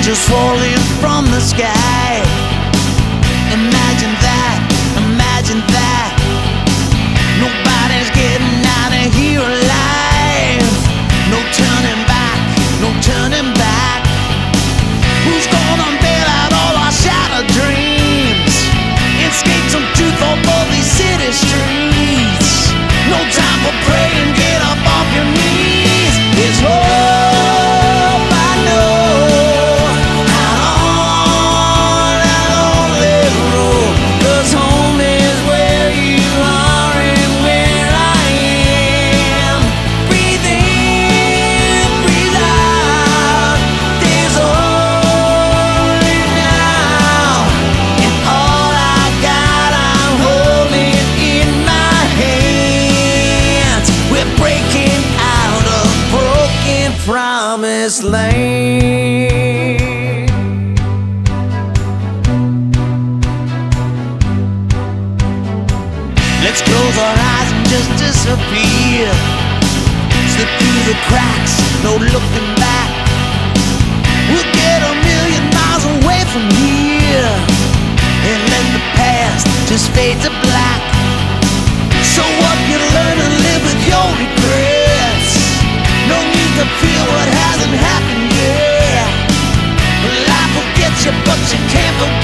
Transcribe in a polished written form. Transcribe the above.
angels falling from the sky. Imagine that, imagine that. Nobody's getting out of here alive. No turning back, no turning back. Who's gonna bail out all our shattered dreams and skate some truth over these city streets? No time for praying, get up off your knees. It's hope, I know, out on that lonely road. 'Cause home is where you are and where I am. Breathe in, breathe out. There's only now, and all I got, I'm holding in my hands. We're breaking out of broken promised land. Let's close our eyes and just disappear. Slip through the cracks, no looking back. We'll get a million miles away from here and let the past just fade to black. So what, you learn to live with your regrets. No need to feel what hasn't happened yet. Life will get you, but you can't forget.